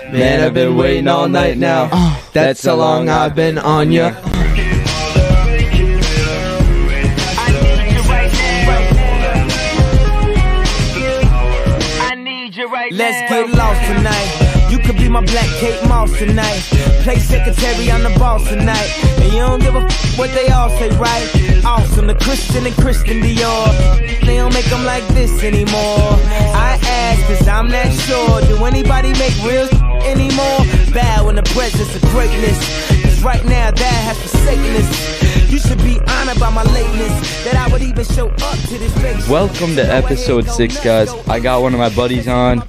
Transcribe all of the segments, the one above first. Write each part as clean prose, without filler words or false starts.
Man, I've been waiting all night now. That's how long I've been on ya. Let's get lost tonight. You could be my black Kate Moss tonight. Play secretary, I'm the boss tonight. And you don't give a what they all say, right? Awesome, the Christian and Christian Dior. They don't make them like this anymore. I ask, cause I'm not sure. Do anybody make real anymore? Bow in the presence of greatness. Cause right now that has forsaken us. You should be honored by my lateness. That I would even show up to this place. Welcome to episode 6, guys. I got one of my buddies on,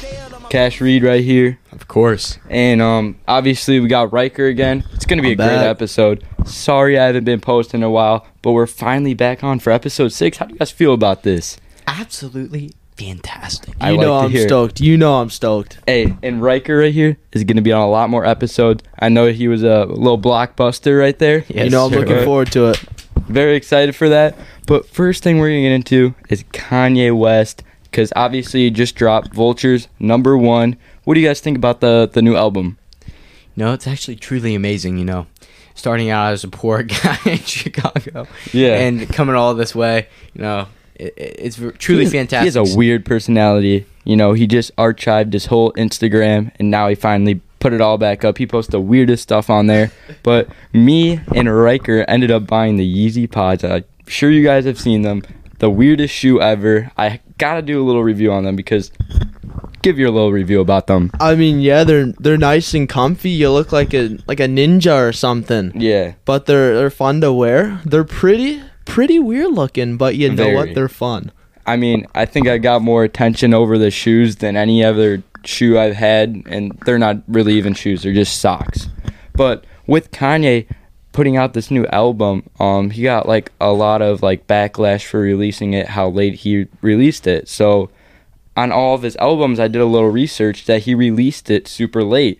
Cash Reed, right here. Of course. And obviously we got Riker again. It's going to be a great episode. Sorry I haven't been posting in a while, but we're finally back on for episode 6. How do you guys feel about this? Absolutely fantastic. You know I'm stoked. You know I'm stoked. Hey, and Riker right here is going to be on a lot more episodes. I know he was a little blockbuster right there. Yes, I'm looking forward to it. Very excited for that. But first thing we're going to get into is Kanye West, because obviously he just dropped Vultures #1. What do you guys think about the new album? No, it's actually truly amazing, you know. Starting out as a poor guy in Chicago. Yeah. And coming all this way, you know, it's truly fantastic. He has a weird personality. You know, he just archived his whole Instagram, and now he finally put it all back up. He posts the weirdest stuff on there. But me and Riker ended up buying the Yeezy Pods. I'm sure you guys have seen them. The weirdest shoe ever. I gotta do a little review on them because give your little review about them. I mean, yeah, they're nice and comfy. You look like a ninja or something. Yeah. But they're fun to wear. They're pretty weird looking, but you know what? They're fun. I mean, I think I got more attention over the shoes than any other shoe I've had, and they're not really even shoes, they're just socks. But with Kanye putting out this new album, he got like a lot of like backlash for releasing it how late he released it. So on all of his albums, I did a little research that he released it super late,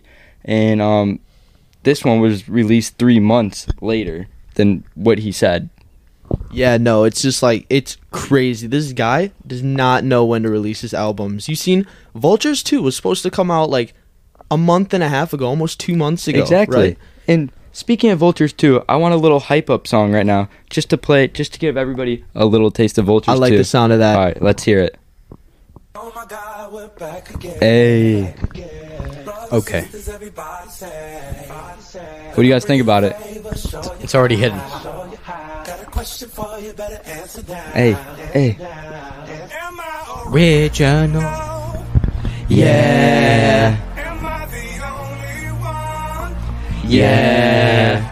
and this one was released 3 months later than what he said. Yeah, no, it's just like, it's crazy. This guy does not know when to release his albums. You seen Vultures 2 was supposed to come out like a month and a half ago, almost 2 months ago. Exactly. Right? And speaking of Vultures 2, I want a little hype up song right now just to play, just to give everybody a little taste of Vultures 2. I like the sound of that. All right, let's hear it. Oh my God, we're back again. Hey. Okay. What do you guys think about it? It's already hidden. Hey. Original. Yeah. Yeah.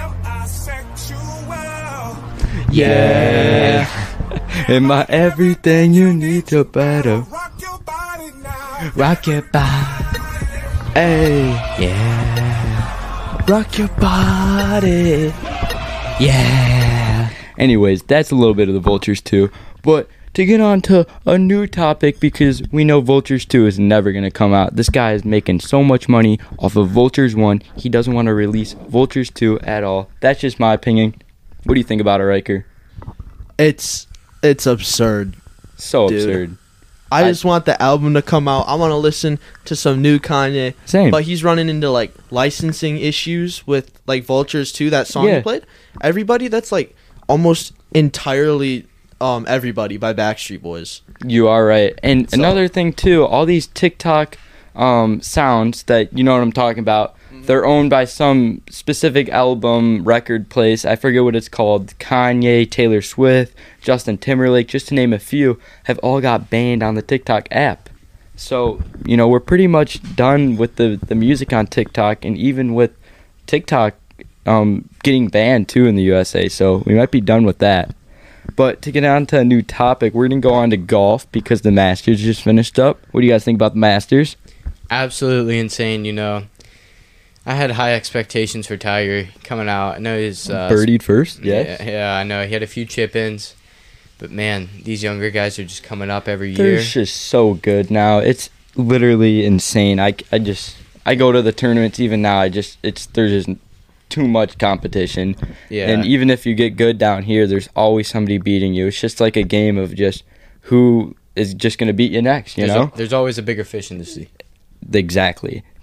Yeah. Am I everything you need to better? Rock your body. Hey. Yeah. Rock your body. Yeah. Anyways, that's a little bit of the Vultures 2. But to get on to a new topic, because we know Vultures 2 is never going to come out. This guy is making so much money off of Vultures 1. He doesn't want to release Vultures 2 at all. That's just my opinion. What do you think about it, Riker? It's absurd. So Dude. absurd. I just want the album to come out. I want to listen to some new Kanye. Same. But he's running into like licensing issues with like Vultures 2, that song he played. Everybody, that's like almost entirely Everybody by Backstreet Boys. You are right. And another thing too, all these TikTok sounds that, you know what I'm talking about, they're owned by some specific album record place. I forget what it's called. Kanye, Taylor Swift, Justin Timberlake, just to name a few, have all got banned on the TikTok app. So, you know, we're pretty much done with the music on TikTok, and even with TikTok getting banned too in the USA. So we might be done with that. But to get on to a new topic, we're going to go on to golf because the Masters just finished up. What do you guys think about the Masters? Absolutely insane, you know. I had high expectations for Tiger coming out. I know he's birdied first, yes. Yeah, I know. He had a few chip-ins. But, man, these younger guys are just coming up every They're year. just so good now. It's literally insane. I go to the tournaments even now. There's just too much competition. Yeah. And even if you get good down here, there's always somebody beating you. It's just like a game of just who is just going to beat you next, you know? There's always a bigger fish in the sea. Exactly.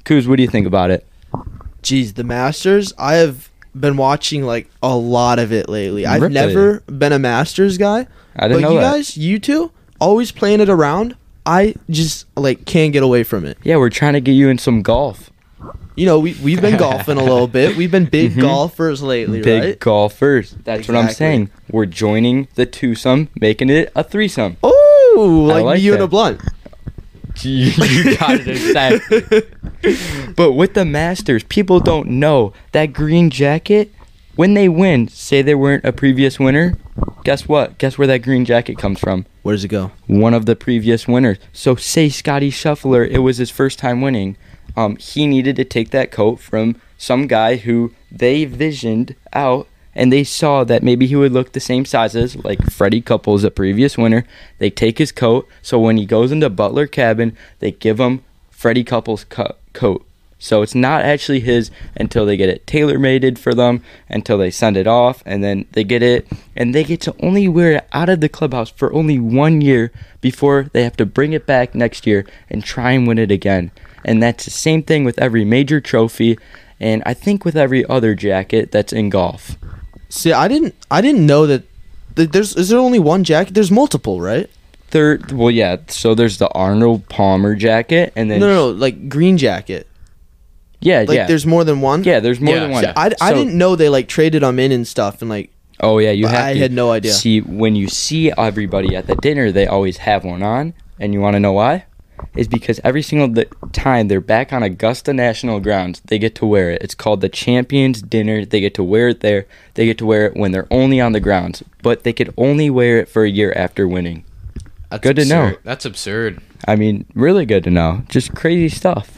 Kuz, what do you think about it? Geez, the Masters, I have been watching like a lot of it lately. I've Really? never been a Masters guy. I didn't but know you that. guys, you two, always playing it around. I just like can't get away from it. Yeah, we're trying to get you in some golf. You know, we've been golfing a little bit. We've been big Mhm. golfers lately, Big right? golfers. That's what I'm Exactly. saying. We're joining the twosome, making it a threesome. Oh, I like like me, you, and that. a blunt. You got it exactly. But with the Masters, people don't know that green jacket. When they win, say they weren't a previous winner, guess what? Guess where that green jacket comes from? Where does it go? One of the previous winners. So say Scotty Scheffler, it was his first time winning. He needed to take that coat from some guy who they visioned out, and they saw that maybe he would look the same size as, like Freddie Couples, a previous winner. They take his coat, so when he goes into Butler Cabin, they give him Freddie Couples' coat. So it's not actually his until they get it tailor-made for them, until they send it off, and then they get it, and they get to only wear it out of the clubhouse for only 1 year before they have to bring it back next year and try and win it again. And that's the same thing with every major trophy, and I think with every other jacket that's in golf. See, I didn't know that. Is there only one jacket? There's multiple, right? Well, yeah, so there's the Arnold Palmer jacket, and then... No, like green jacket. Yeah, Like yeah. there's more than one. Yeah, there's more Yeah, than one. yeah. I So- didn't know they like traded them in and stuff and like. Oh, yeah, you But have I to. had no idea. See, when you see everybody at the dinner, they always have one on, and you want to know why? Is because every single time they're back on Augusta National Grounds, they get to wear it. It's called the Champions Dinner. They get to wear it there. They get to wear it when they're only on the grounds, but they could only wear it for a year after winning. That's Good to know. absurd. That's absurd. I mean, really good to know. Just crazy stuff.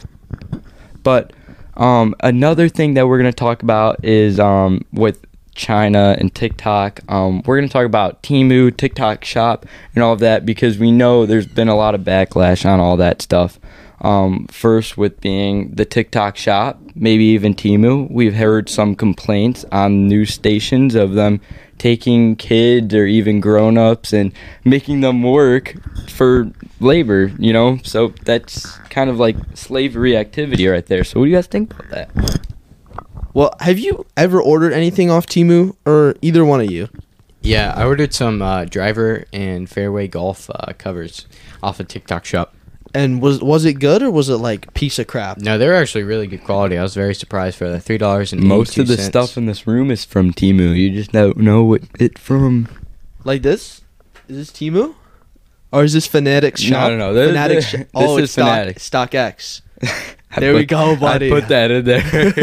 But another thing that we're going to talk about is with China and TikTok. We're going to talk about Temu, TikTok Shop, and all of that because we know there's been a lot of backlash on all that stuff. First, with being the TikTok Shop, maybe even Temu, we've heard some complaints on news stations of them taking kids or even grown-ups and making them work for labor, you know? So that's kind of like slavery activity right there. So what do you guys think about that? Well, have you ever ordered anything off Temu or either one of you? Yeah, I ordered some driver and fairway golf covers off of TikTok Shop. And was it good or was it like piece of crap? No, they're actually really good quality. I was very surprised for the $3.82. Most of the stuff in this room is from Temu. You just don't know what it's from. Like this? Is this Temu? Or is this Fanatics Shop? No. Fanatics This Oh, is it's Stock, Fanatics. StockX. I There we go, buddy. I put that in there.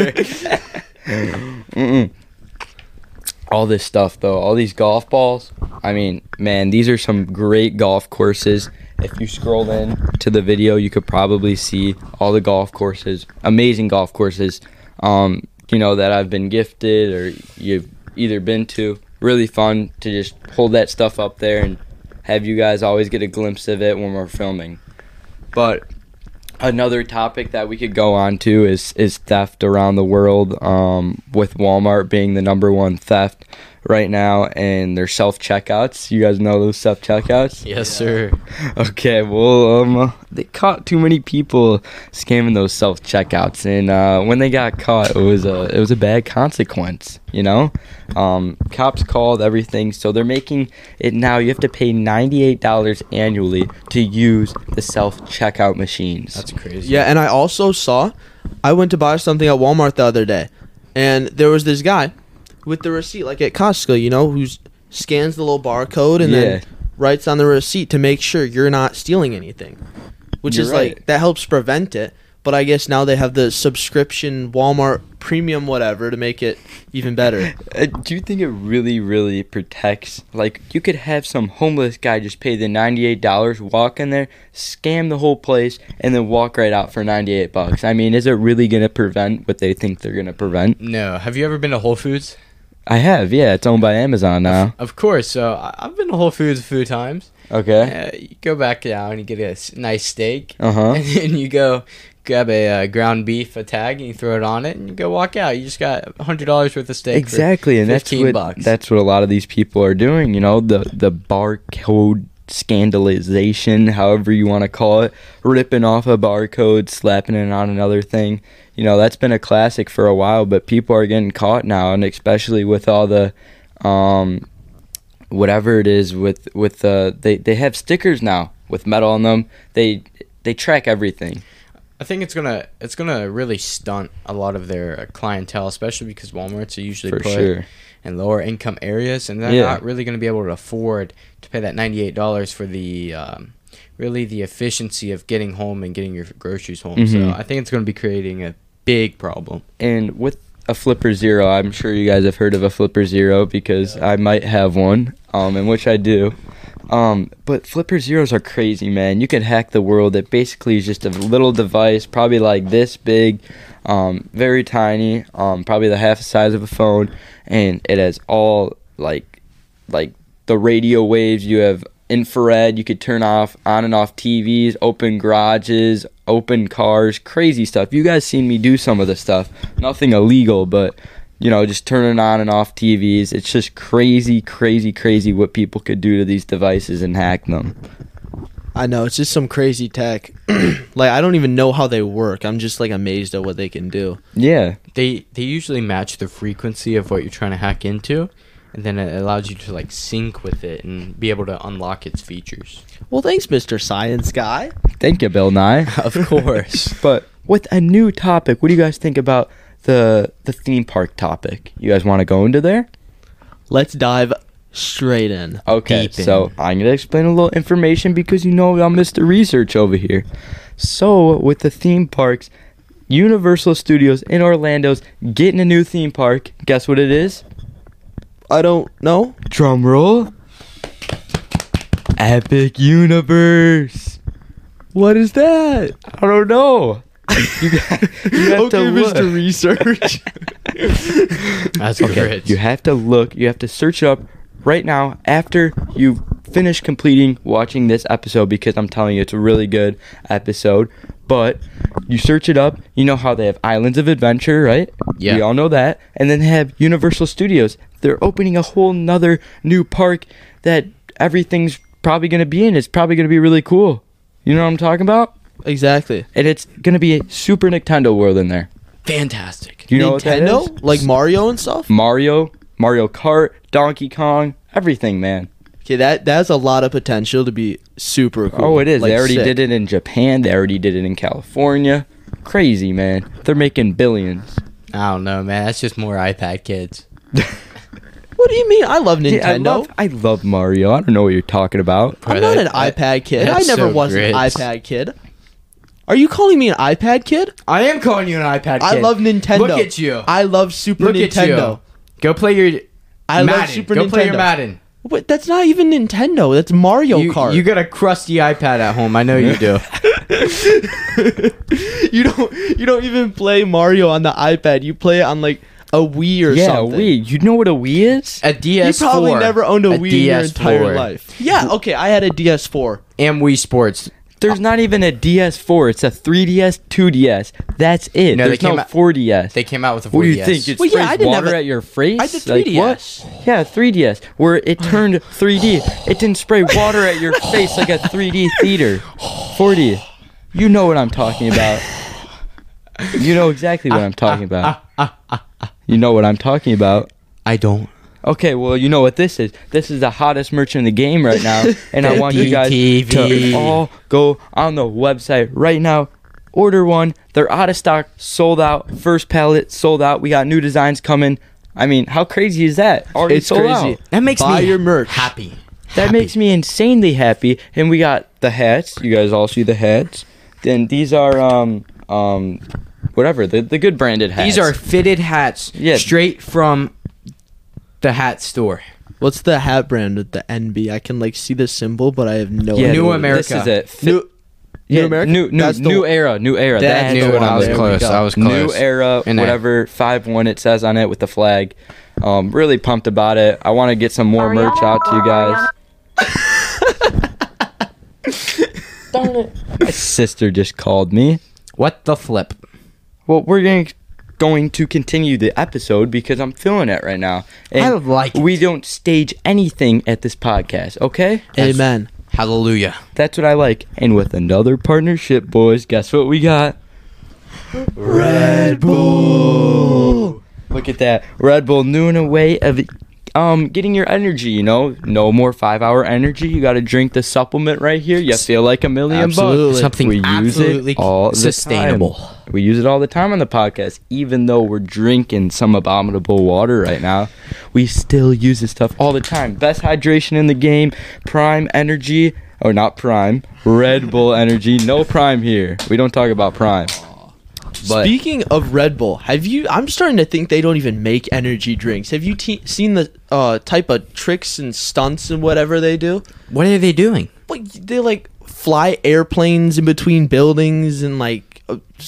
Mm-mm. All this stuff, though, all these golf balls. I mean, man, these are some great golf courses. If you scroll in to the video, you could probably see all the golf courses, amazing golf courses, that I've been gifted or you've either been to. Really fun to just hold that stuff up there and have you guys always get a glimpse of it when we're filming. But another topic that we could go on to is theft around the world, with Walmart being the number one theft right now, and their self-checkouts. You guys know those self-checkouts? Yes, sir. Okay, well, they caught too many people scamming those self-checkouts, and when they got caught, it was a bad consequence, you know? Cops called everything, so they're making it now you have to pay $98 annually to use the self-checkout machines. That's crazy. Yeah, and I went to buy something at Walmart the other day, and there was this guy with the receipt, like at Costco, who scans the little barcode and then writes on the receipt to make sure you're not stealing anything, which You're is right. like, that helps prevent it. But I guess now they have the subscription Walmart premium whatever to make it even better. Do you think it really, really protects? Like, you could have some homeless guy just pay the $98, walk in there, scam the whole place, and then walk right out for $98. I mean, is it really going to prevent what they think they're going to prevent? No. Have you ever been to Whole Foods? I have, yeah. It's owned by Amazon now. Of course. So I've been to Whole Foods a few times. Okay. You go back down, you get a nice steak, Uh-huh. and then you go grab a ground beef, a tag, and you throw it on it, and you go walk out. You just got $100 worth of steak. Exactly, for and $15. that's what a lot of these people are doing. The barcode scandalization, however you want to call it, ripping off a barcode, slapping it on another thing. That's been a classic for a while, but people are getting caught now, and especially with all the whatever it is with they have stickers now with metal on them. They track everything. I think it's gonna really stunt a lot of their clientele, especially because Walmarts are usually For put sure. in lower income areas, and they're not really going to be able to afford to pay that $98 for the really the efficiency of getting home and getting your groceries home. Mm-hmm. So I think it's going to be creating a big problem. And with a Flipper Zero, I'm sure you guys have heard of a Flipper Zero because I might have one, in which I do. But Flipper Zeros are crazy, man. You can hack the world. It basically is just a little device, probably like this big, very tiny, probably the half the size of a phone, and it has all like the radio waves. You have infrared. You could turn off on and off TVs, open garages, open cars, crazy stuff. You guys seen me do some of the stuff. Nothing illegal, but just turning on and off TVs. It's just crazy what people could do to these devices and hack them. I know, it's just some crazy tech. Like, I don't even know how they work. I'm just, like, amazed at what they can do. Yeah. They usually match the frequency of what you're trying to hack into, and then it allows you to, like, sync with it and be able to unlock its features. Well, thanks, Mr. Science Guy. Thank you, Bill Nye. Of course. But with a new topic, what do you guys think about the theme park topic? You guys want to go into there? Let's dive straight in. Okay, Deep in. so I'm going to explain a little information because I'm Mr. Research over here. So, with the theme parks, Universal Studios in Orlando's getting a new theme park. Guess what it is? I don't know. Drum roll. Epic Universe. What is that? I don't know. You have to look. Mr. Research. That's rich. You have to look. You have to search it up right now after you finish completing watching this episode, because I'm telling you, it's a really good episode. But you search it up. You know how they have Islands of Adventure, right? Yeah. We all know that. And then they have Universal Studios. They're opening a whole nother new park that everything's probably going to be in. It's probably going to be really cool. You know what I'm talking about? Exactly. And it's going to be a Super Nintendo world in there. Fantastic. Do you know what that Nintendo? is? Like Mario and stuff? Mario Kart, Donkey Kong, everything, man. Okay, that has a lot of potential to be super cool. Oh, it is. Like, They already sick. did it in Japan. They already did it in California. Crazy, man. They're making billions. I don't know, man. That's just more iPad kids. What do you mean? I love Nintendo. Yeah, I love Mario. I don't know what you're talking about. I'm not an iPad kid. I that's never so was an grits. iPad kid. Are you calling me an iPad kid? I am calling you an iPad kid. I love Nintendo. Look at you. I love Super Look at Nintendo. you. Go play your I Madden. love Super Go Nintendo. play your Madden. Wait, that's not even Nintendo. That's Mario Kart. You got a crusty iPad at home. I know you do. you don't even play Mario on the iPad. You play it on like a Wii or something. Wii. You know what a Wii is? A DS4. You probably never owned a Wii in your DS4. entire life. Yeah, okay, I had a DS4. And Wii Sports. There's not even a DS4. It's a 3DS, 2DS. That's it. No, they There's came no out- 4DS. They came out with a 4DS. What do you think? It Well, yeah, sprays I didn't have water a- at your face? I had the Like, 3DS. what? Yeah, 3DS. Where it turned 3D. It didn't spray water at your face like a 3D theater. 4D. You know what I'm talking about. You know exactly what I'm talking about. You know what I'm talking about. I don't. Okay, well, you know what this is. This is the hottest merch in the game right now, and I want you guys DTV. to all go on the website right now. Order one. They're out of stock, sold out. First pallet, sold out. We got new designs coming. I mean, how crazy is that? Already It's sold crazy. out. That makes Buy me your merch. happy. That makes me insanely happy. And we got the hats. You guys all see the hats. Then these are whatever, the good branded hats. These are fitted hats straight from the hat store. What's the hat brand with the NB? I can like see the symbol, but I have no yeah, idea. New what it America. This is it. New America? New That's the new one. era. That's That's knew the it. one. I was There we close. go. I was New close. era, And whatever 5-1 it says on it with the flag. Really pumped about it. I want to get some more merch out to you guys. Darn it! My sister just called me. What the flip? Well, we're going to continue the episode because I'm feeling it right now. And I like it. we don't stage anything at this podcast, okay? Amen. Hallelujah. That's what I like. And with another partnership, boys, guess what we got? Red Bull. Look at that. Red Bull, new in a way of getting your energy, you know. No more 5-hour energy. You got to drink the supplement right here. You feel like $1,000,000 bucks. Something we absolutely use it all sustainable. The time. We use it all the time on the podcast. Even though we're drinking some abominable water right now, we still use this stuff all the time. Best hydration in the game. Prime Energy. Oh, not Prime. Red Bull Energy. No Prime here. We don't talk about Prime. But speaking of Red Bull, I'm starting to think they don't even make energy drinks. Have you seen the type of tricks and stunts and whatever they do? What are they doing? They like fly airplanes in between buildings and like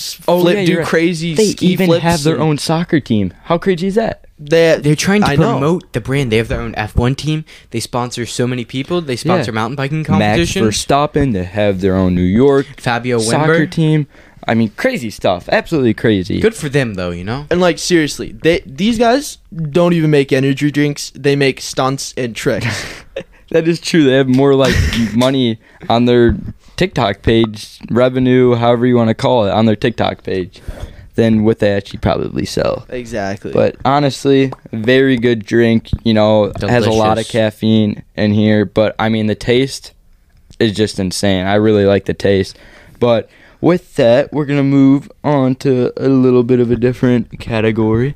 crazy They ski even flips have their own soccer team. How crazy is that? They're trying to promote the brand. They have their own F1 team. They sponsor so many people. They sponsor mountain biking competitions. Max Verstappen. They have their own New York Fabio soccer Wimber team. I mean, crazy stuff. Absolutely crazy. Good for them, though, you know? And, like, seriously, these guys don't even make energy drinks. They make stunts and tricks. That is true. They have more, like, money on their TikTok page, revenue, however you want to call it, on their TikTok page than what they actually probably sell. Exactly. But, honestly, very good drink. You know, has a lot of caffeine in here. But, I mean, the taste is just insane. I really like the taste. But with that, we're going to move on to a little bit of a different category.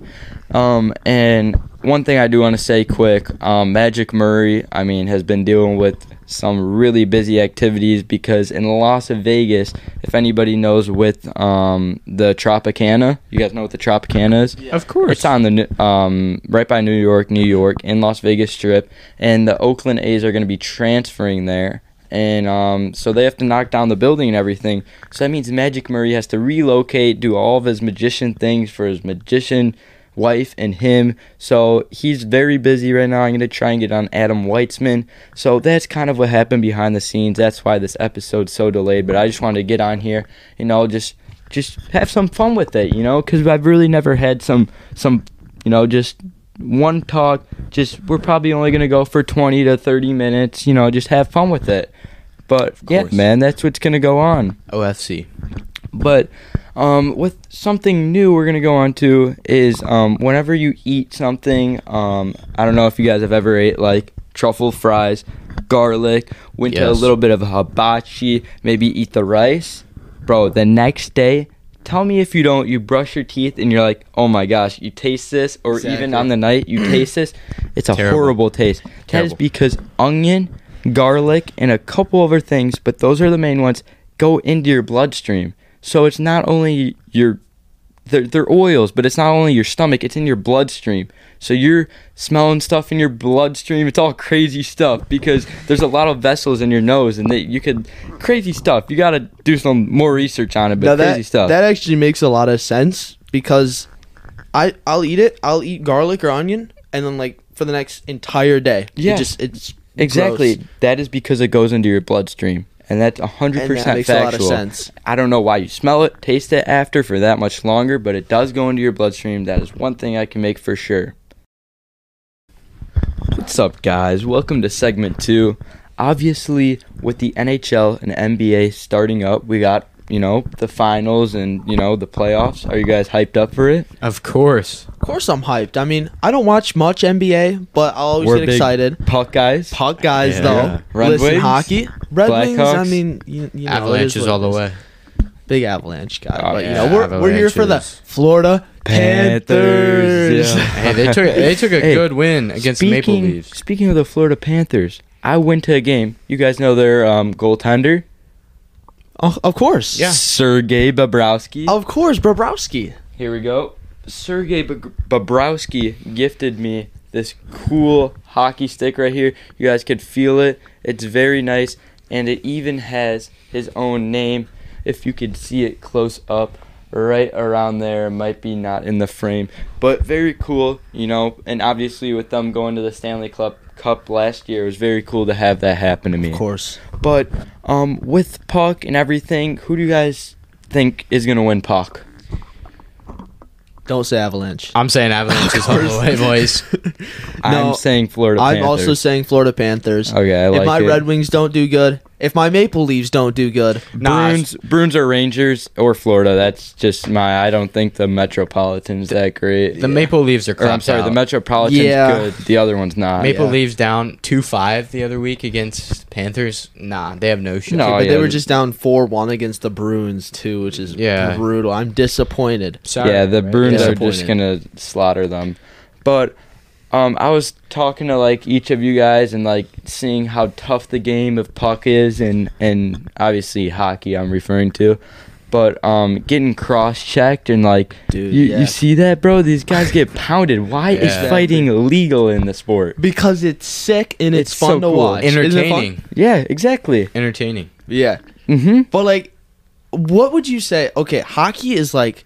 And one thing I do want to say quick, Magic Murray, I mean, has been dealing with some really busy activities because in Las Vegas, if anybody knows with the Tropicana, you guys know what the Tropicana is? Yeah. Of course. It's on the right by New York, in Las Vegas Strip, and the Oakland A's are going to be transferring there. And so they have to knock down the building and everything. So that means Magic Murray has to relocate, do all of his magician things for his magician wife and him. So he's very busy right now. I'm going to try and get on Adam Weitzman. So that's kind of what happened behind the scenes. That's why this episode's so delayed. But I just wanted to get on here, you know, just have some fun with it, you know, because I've really never had some, you know, just one talk. We're probably only going to go for 20 to 30 minutes, you know, just have fun with it. But yeah, man, that's what's going to go on. OFC. But with something new we're going to go on to is whenever you eat something, I don't know if you guys have ever ate like truffle fries, garlic, went to a little bit of a hibachi, maybe eat the rice. Bro, the next day, tell me if you don't, you brush your teeth and you're like, oh my gosh, you taste this, or even on the night you taste this, it's a horrible taste. That is because onion, garlic, and a couple other things, but those are the main ones, go into your bloodstream. So it's not only they're oils, but it's not only your stomach, it's in your bloodstream. So you're smelling stuff in your bloodstream. It's all crazy stuff because there's a lot of vessels in your nose, and crazy stuff. You got to do some more research on it, but crazy stuff. That actually makes a lot of sense because I'll eat it. I'll eat garlic or onion, and then like for the next entire day. Yeah, it's exactly. Gross. That is because it goes into your bloodstream. And that's 100% that makes factual. A lot of sense. I don't know why you smell it, taste it after for that much longer, but it does go into your bloodstream. That is one thing I can make for sure. What's up, guys? Welcome to segment 2. Obviously, with the NHL and NBA starting up, we got, you know, the finals and, you know, the playoffs. Are you guys hyped up for it? Of course. Of course I'm hyped. I mean, I don't watch much NBA, but I'll always get excited. Puck guys, though. Red Wings, hockey. Red Wings, I mean, you know, Avalanches all the way. Big Avalanche guy. Oh, but, you know, we're here for the Florida Panthers. Yeah. Hey, they took a good win against the Maple Leafs. Speaking of the Florida Panthers, I went to a game. You guys know their goaltender? Oh, of course. Yeah. Sergei Bobrovsky. Of course, Bobrovsky. Here we go. Sergei Bobrovsky gifted me this cool hockey stick right here. You guys could feel it. It's very nice, and it even has his own name. If you could see it close up, right around there. It might be not in the frame, but very cool, you know. And obviously, with them going to the Stanley Cup last year, it was very cool to have that happen to me. Of course. But with puck and everything, who do you guys think is gonna win puck? Don't say Avalanche. I'm saying Avalanches all the way, boys. I'm saying Florida Panthers. I'm also saying Florida Panthers. Okay, I like it. If my Red Wings don't do good, if my Maple Leafs don't do good. Bruins or Rangers or Florida. That's just I don't think the Metropolitan's that great. The Maple Leafs are I'm sorry, the Metropolitan's good. The other one's not. Maple Leafs down 2-5 the other week against Panthers. Nah, they have no shot. No, but they were just down 4-1 against the Bruins too, which is brutal. I'm disappointed. Sorry, the Bruins are just gonna slaughter them. But I was talking to like each of you guys and like seeing how tough the game of puck is, and obviously hockey I'm referring to, but getting cross-checked and like, dude, you see that, bro? These guys get pounded. Why is fighting illegal in the sport? Because it's sick and it's fun to watch. Entertaining. Yeah, exactly. Entertaining. Yeah. But like, what would you say? Okay, hockey is like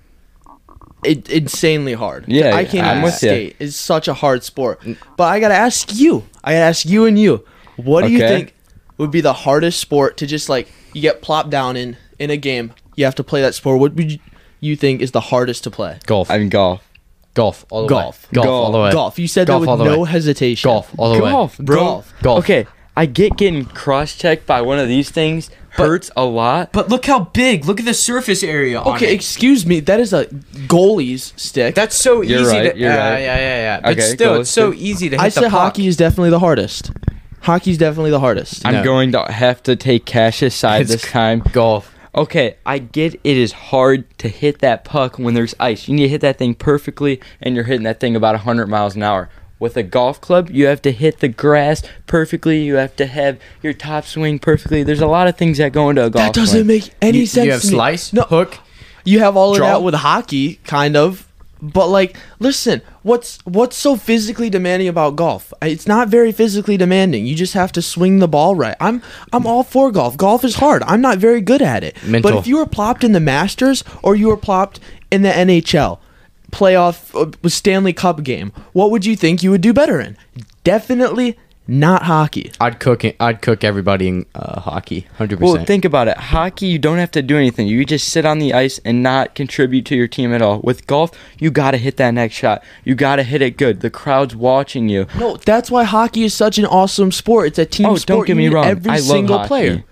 insanely hard. Yeah, I can't even skate. It's such a hard sport. But I gotta ask you. And you. What do you think would be the hardest sport to just like you get plopped down in a game? You have to play that sport. What would you think is the hardest to play? Golf. I mean golf. Golf all the way. Golf all the way. Golf. You said golf that with no hesitation. Golf all the way. Golf, bro. Golf. Okay, I get getting cross-checked by one of these things. Hurts a lot. But look how big. Look at the surface area on it. Okay, excuse me. That is a goalie's stick. That's so easy right, to... You're right. Yeah. But okay, still, it's so easy to hit I the said puck. hockey is definitely the hardest. Hockey's definitely the hardest. I'm going to have to take Cash's side this time. Golf. Okay, I get it is hard to hit that puck when there's ice. You need to hit that thing perfectly, and you're hitting that thing about 100 miles an hour. With a golf club, you have to hit the grass perfectly. You have to have your top swing perfectly. There's a lot of things that go into a golf That doesn't make any sense. You have slice, hook. You have all of that with hockey, kind of. But like, listen, what's so physically demanding about golf? It's not very physically demanding. You just have to swing the ball right. I'm all for golf. Golf is hard. I'm not very good at it. But if you were plopped in the Masters or you were plopped in the NHL playoff Stanley Cup game, what would you think you would do better in? Definitely not hockey. I'd cook everybody in hockey, 100%. Well, think about it. Hockey, you don't have to do anything. You just sit on the ice and not contribute to your team at all. With golf, you got to hit that next shot. You got to hit it good. The crowd's watching you. No, that's why hockey is such an awesome sport. It's a team sport. Don't get me wrong. Every I love single hockey, player.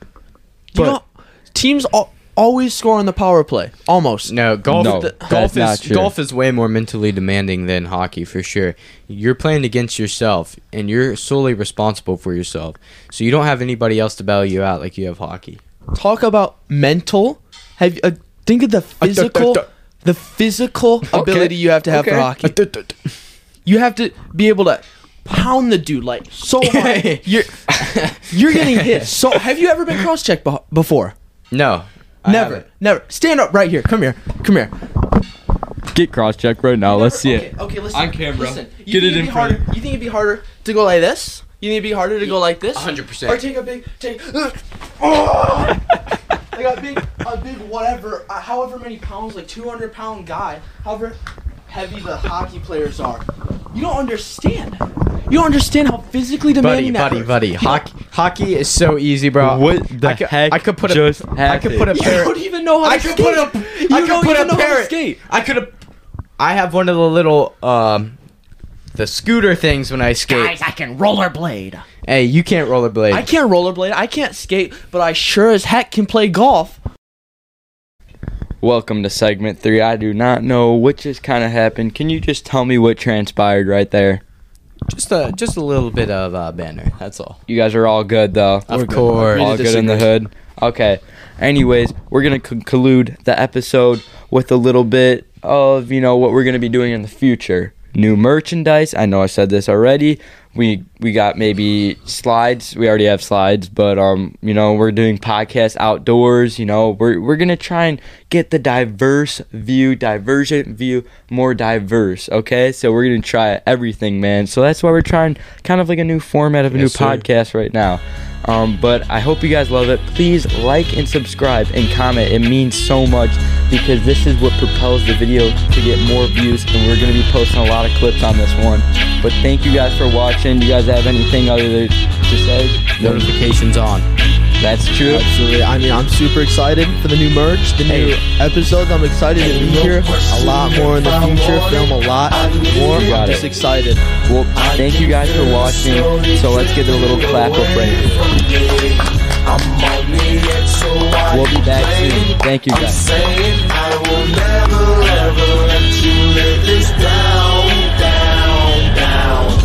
Teams always score on the power play. Almost. No, golf is way more mentally demanding than hockey for sure. You're playing against yourself, and you're solely responsible for yourself. So you don't have anybody else to bail you out like you have hockey. Talk about mental. Think of the physical ability you have to have for hockey. You have to be able to pound the dude like so hard. You're getting hit. So have you ever been cross-checked before? No. Never. Stand up right here. Come here. Get cross-checked right now. Let's see it. Okay, listen. On camera. Listen. Get it in front. You think it'd be harder to go like this? You think it'd be harder to go like this? 100%. Or take a big like a big whatever, however many pounds, like 200-pound guy, however heavy the hockey players are. You don't understand. You don't understand how physically demanding buddy. Hockey is so easy, bro. What the heck? I could put a parrot. You don't even know how to skate. I have one of the little the scooter things when I skate. Guys, I can rollerblade. Hey, you can't rollerblade. I can't rollerblade. I can't skate, but I sure as heck can play golf. Welcome to segment 3. I do not know what just kind of happened. Can you just tell me what transpired right there? Just a little bit of banner. That's all. You guys are all good though. Of course. All good in the hood. Okay. Anyways, we're gonna conclude the episode with a little bit of what we're gonna be doing in the future. New merchandise. I know I said this already. We got maybe slides. We already have slides, but we're doing podcasts outdoors. We're gonna try and get the divergent view more diverse. Okay, so we're gonna try everything, man. So that's why we're trying kind of like a new format of a new podcast right now. But I hope you guys love it. Please like and subscribe and comment. It means so much because this is what propels the video to get more views, and we're going to be posting a lot of clips on this one. But thank you guys for watching. Do you guys have anything other to say? Notifications on. That's true. Absolutely. I mean, I'm super excited for the new merch, the new episodes. I'm excited to be here a lot more in the future, film a lot more. I'm just excited. Well, thank you guys for watching. So let's give it a little clap of praise. I'm on the edge, so why we'll be back soon. Thank you, guys. I'm saying I will never